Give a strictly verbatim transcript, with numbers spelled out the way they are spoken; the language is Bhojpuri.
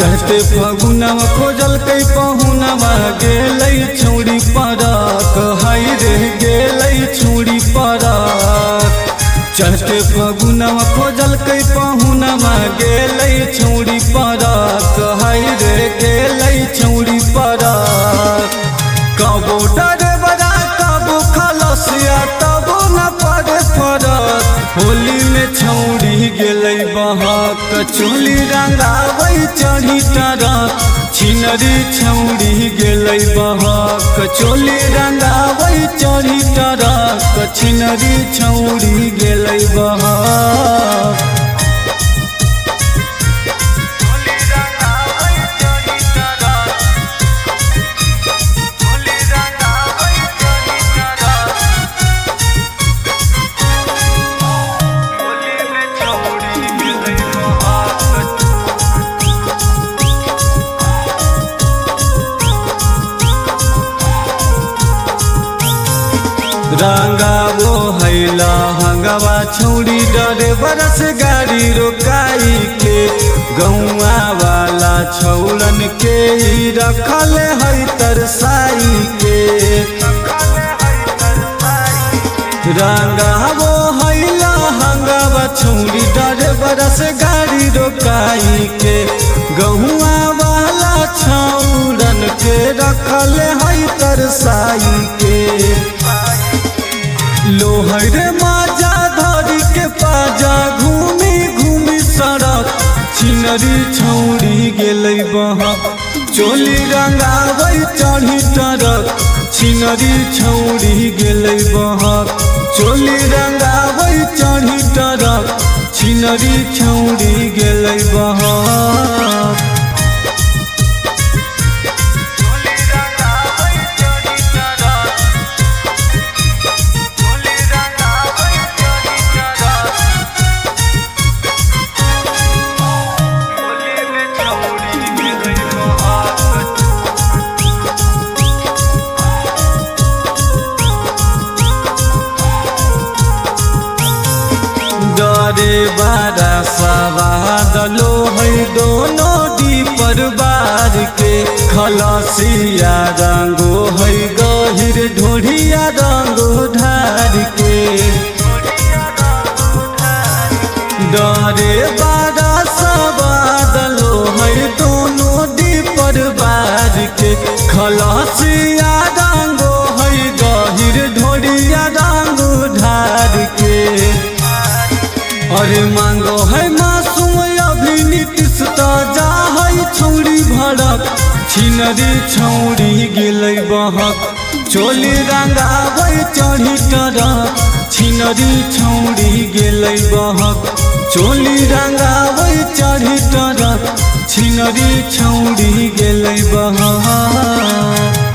चढ़ते फगुनवा खोजल कई पहुनवा गेलै छौड़ी परक हाय रे गेलै छौड़ी परक। चढ़ते फगुनवा खोजल कई पहुनवा गेलै छौड़ी परक हाय रे गेलै छौड़ी परक। कबो डरे बड़ा कबो खलसिया तबो न पड़े फरक। होली में छौड़ी गेलै बहक चोली रंगावै चढ़ी टरक। छिनरी छौड़ी गेलै बहक चोली रंगावै चढ़ी टरक। छिनरी छौड़ी गेलै बहक। रंगावो हैला हंगावा छौड़ी डरे बरस गाड़ी रोकाई के। गौआ वाला छौड़न के ही रखल है तरसाई के। रंगावो हैला हंगावा छौड़ी डरे बरस गाड़ी रोकाई के। गौआ वाला छौड़न के रखल है तरसाई के। लोहर माजा धरी के पाजा घूमी घूमी सड़क। छिनरी छौड़ी गेलै बहक चोली रंगावै चढ़ी टरक। छिनरी छौड़ी गेलै बहक चोली रंगावै चढ़ी टरक। छिनरी छौड़ी गेलै बहक। डरे बारा सवाद लो है दोनों दी परबार के। खलसिया रंगो है गहिर ढोढ़िया रंगो ढार के। डरे बारा सवाद लो है दोनों दी परबार के। खलसिया रंगो है गहिर ढोढ़िया रंगो ढार के। अरे मांगो है मासूम अभी नीतीश ताजा है छौड़ी भड़क। छिनरी छौड़ी गेलै बहक चोली रंगावै चढ़ी टरक। छिनरी छौड़ी गेलै बहक चोली रंगावै चढ़ी टरक। छिनरी छौड़ी गेलै बहक।